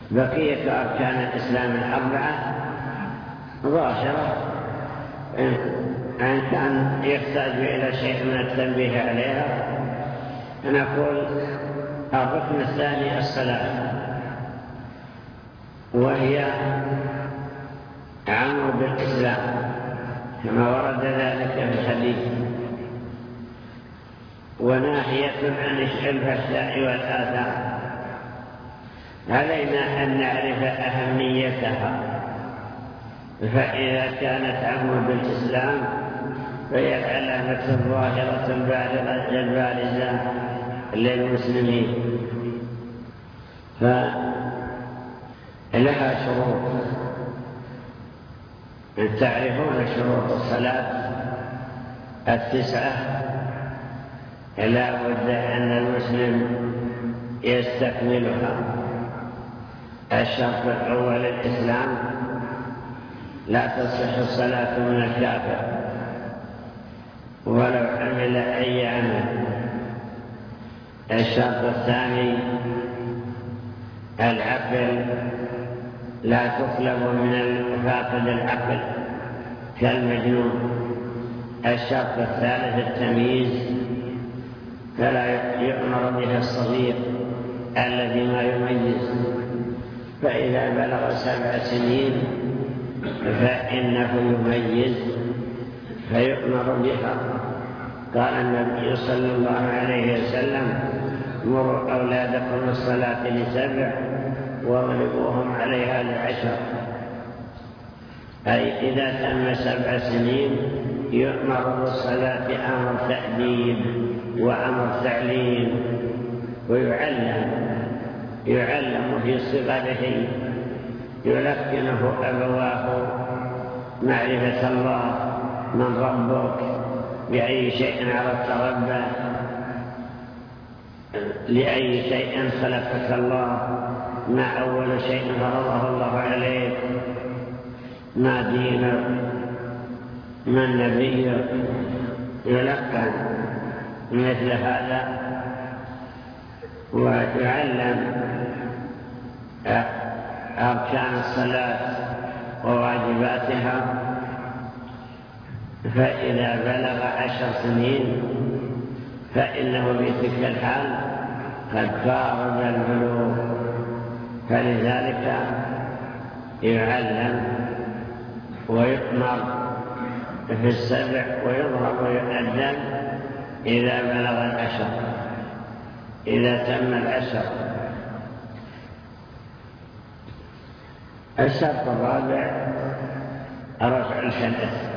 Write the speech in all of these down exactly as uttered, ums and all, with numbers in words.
بقية أركان الإسلام الأربعة ظاهرة، إن كان يحتاج إلى شيء من التنبيه عليها نقول الركن الثاني الصلاة، وهي عمر بالإسلام كما ورد ذلك في الحديث، وناهية عن الفحشاء والآثام. علينا أن نعرف أهميتها، فإذا كانت عمر بالإسلام فهي العلامة الظاهرة البارزة للمسلمين، فلها شروط. تعرفون شروط الصلاة التسعة، لا بد أن المسلم يستكملها. الشرط الأول الإسلام، لا تصح الصلاة من الكافر ولو عمل أي عمل. الشرط الثاني العقل، لا تطلب من الفاقد العقل كالمجنون. الشرط الثالث التمييز، فلا يؤمر به الصغير الذي ما يميز، فإذا بلغ سبع سنين فإنه يميز فيؤمر بها. قال النبي صلى الله عليه وسلم: مروا أولادكم الصلاة لسبع واضربوهم عليها لعشر. أي إذا تم سبع سنين يؤمر بالصلاة أمر تأديب وأمر تعليم، ويعلم يعلم في صغره، يلقنه أبواه معرفة الله، من ربك، بأي شيء عرفت ربه، لأي شيء خلقك الله، ما أول شيء فرضه الله عليك، ما دينك، ما نبيك، يلقن مثل هذا، ويعلم أركان الصلاة وواجباتها. فإذا بلغ عشر سنين فإنه في تلك الحال قد قارب البلوغ، فلذلك يعلم ويؤمر في السبع ويضرب ويؤدب إذا بلغ العشر، إذا تم العشر. الشرط الرابع رفع الحدث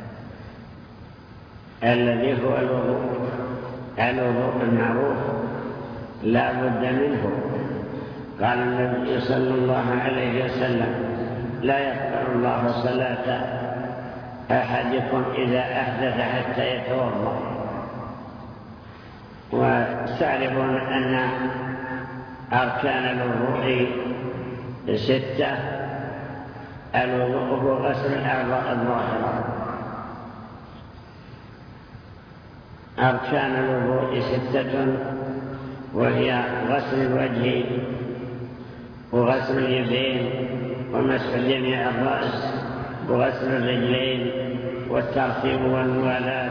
الذي هو الوضوء. الوضوء المعروف لا بد منه. قال النبي صلى الله عليه وسلم: لا يقبل الله صلاة أحدكم إذا أحدث حتى يتوضأ. وتعرفون أن أركان الوضوء ستة. الوضوء هو غسل الأعضاء الظاهرة. أركان الوضوء ستة، وهي غسل الوجه وغسل اليدين ومسح جميع الرأس وغسل الرجلين والترتيب والموالاة.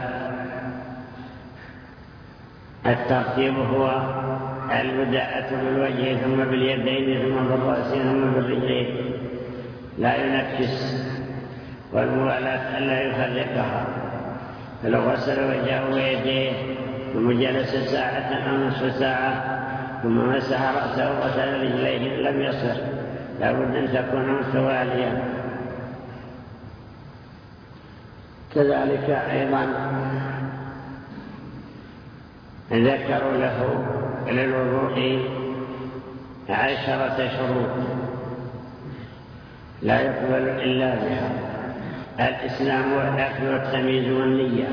الترتيب هو البداءة بالوجه ثم باليدين ثم بالرأس ثم بالرجلين، لا ينكس، والموالاة ألا يفرقها. فلو غسل وجهه ويديه ثم جلس ساعة أو نصف ساعة ثم مسح رأسه وغسل رجليه لم يصح، لا بد أن تكون متوالية. كذلك أيضا ذكروا له للوضوء عشرة شروط لا يقبل إلا بها. الإسلام والأكل والتمييز والنية.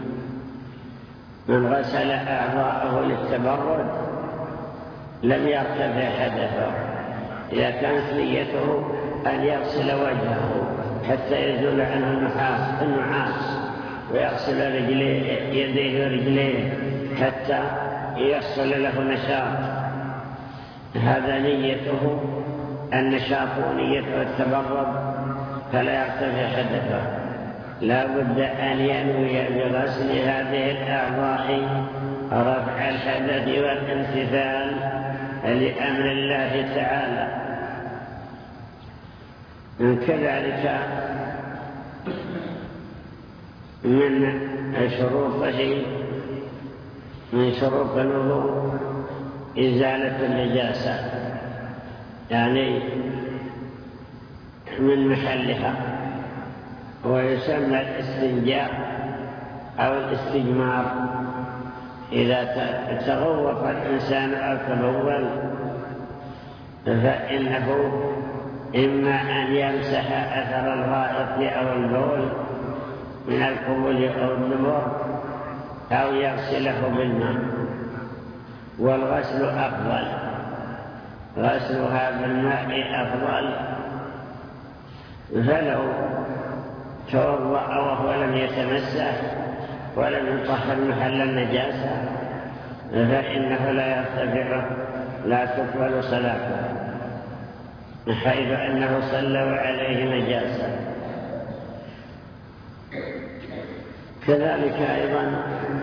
من غسل أعضاءه للتبرد لم يرتفع حدثه. إذا كانت نيته أن يغسل وجهه حتى يزول عنه النعاس، ويغسل رجليه يديه ورجليه حتى يحصل له نشاط، هذا نيته النشاطونية والتبرد فلا يرتفع حدثه، لا بد أن ينوي بغسل هذه الأعضاء رفع الحدث والامتثال لأمر الله تعالى. كذلك من شروطه من شروط الوضوء إزالة النجاسة، يعني من محلها، ويسمى الاستنجاء أو الاستجمار إذا تغوط الإنسان أو تبول، فإنه إما أن يمسح أثر الغائط أو البول من القبول أو الدبر أو يغسله بالماء، والغسل أفضل، غسلها بالماء أفضل. فلو توضأ وهو لم يتمسح ولم يطهر محل النجاسة فإنه لا يرتفع، لا تقبل صلاته، حيث أنه صلى عليه نجاسة. كذلك أيضا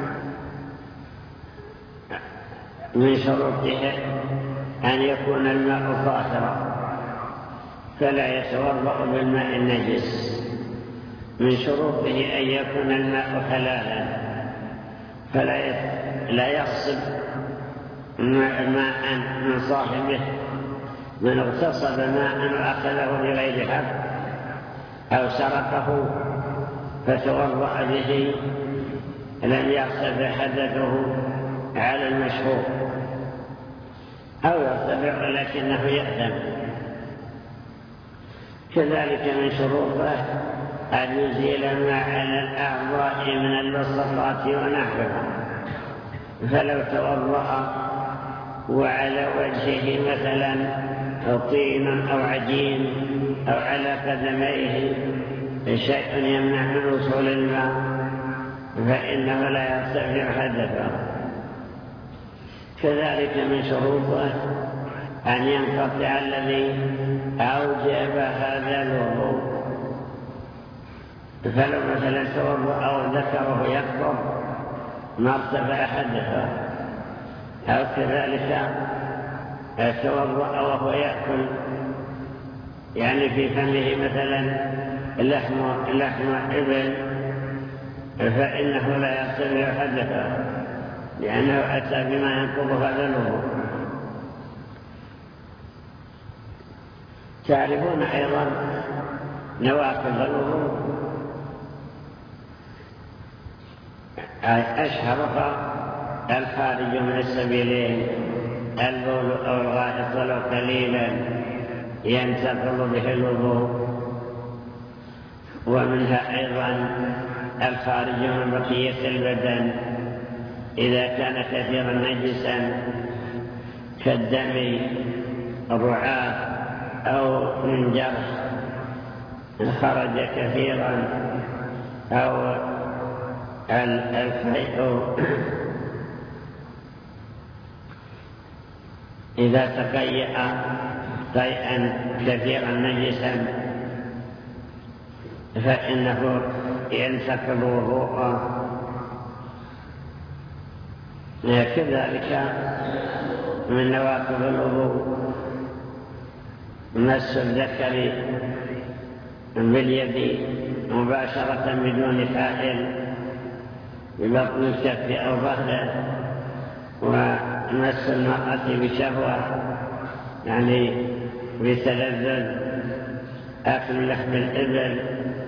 من شروطه أن يكون الماء طاهرا فلا يتوضأ بالماء النجس. من شروطه أن يكون الماء حلالا فلا لا يغصب ماء من صاحبه. من اغتصب ماء وأخذه بغير حق أو سرقه فتوضأ به لم يغصب حدثه على المشهور، أو يرتفع لكنه يأثم. كذلك من شروطه أن يزيل ما على الأعضاء من اللصقات ونحوها، فلو توضأ وعلى وجهه مثلا طين أو عجين أو على قدميه شيء يمنع من وصول الماء فإنه لا يرتفع حدثه. كذلك من شروطه أن ينقطع الذي أوجب هذا الوضوء، فلو مثلا توضأ أو ذكره يقطر ما ارتفع حدثه، أو كذلك توضأ وهو يأكل، يعني في فمه مثلا لحم لحم إبل، فإنه لا يرتفع حدثه لأنه أتى بما ينقض هذا الوضوء. تعرفون أيضا نواقض الوضوء، أشهرها الخارج من السبيلين، البول أو الغائط ولو قليلا ينتقض به الوضوء، ومنها أيضا الخارج من بقية البدن إذا كان كثيرا نجسا كالدم الرعاة أو من جرح خرج كثيرا، أو القيء إذا تقيأ قيئا كثيرا نجسا فإنه ينتقض وضوءه. كذلك من نواقض الوضوء مس الذكر باليد مباشرة بدون حائل ببطن الكف أو ظهره، ومس المرأة بشهوة يعني بتلذذ، أكل لحم الإبل،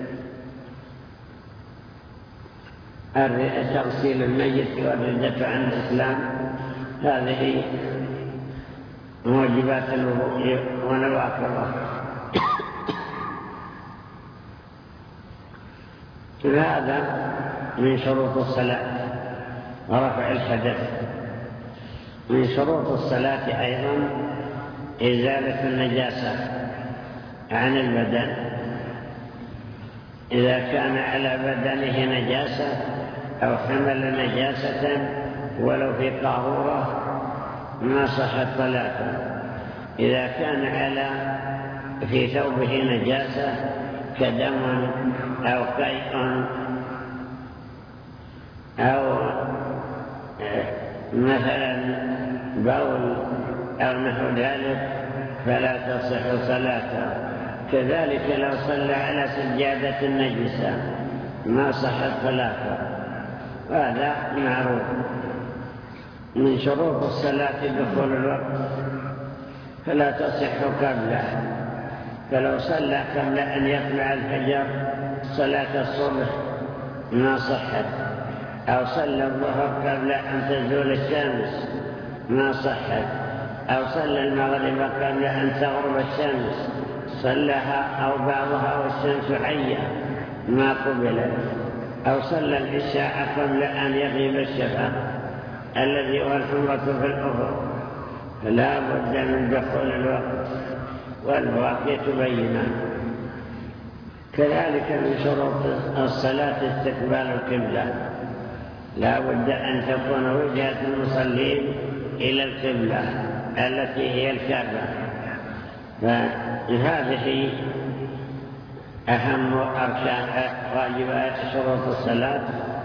تغسيل الميت والردة عن الإسلام، هذه موجبات الوضوء ونواقضه. هذا من شروط الصلاة ورفع الحدث. من شروط الصلاة أيضا إزالة النجاسة عن البدن. إذا كان على بدنه نجاسة أو حمل نجاسة ولو في قارورة ما صحت صلاته. إذا كان على في ثوبه نجاسة كدم أو قيء أو مثلا بول أو نحو ذلك فلا تصح صلاته. كذلك لو صلى على سجادة نجسة ما صحت صلاته، هذا معروف. من شروط الصلاة دخول الوقت فلا تصح قبله، فلو صلى قبل أن يطلع الفجر صلاة الصبح ما صحت، أو صلى الظهر قبل أن تزول الشمس ما صحت، أو صلى المغرب قبل أن تغرب الشمس صلىها أو بعضها والشمس حية ما قبلت، أو صلى العشاء قبل أن يغيب الشفق الذي هو الحمرة في الأفق، فلا بد من دخول الوقت والواقع بينه. كذلك من شروط الصلاة استقبال القبلة، لا بد أن تكون وجهة المصلين إلى القبلة التي هي الكعبة، فهذه أهم أركان واجبات شروط الصلاة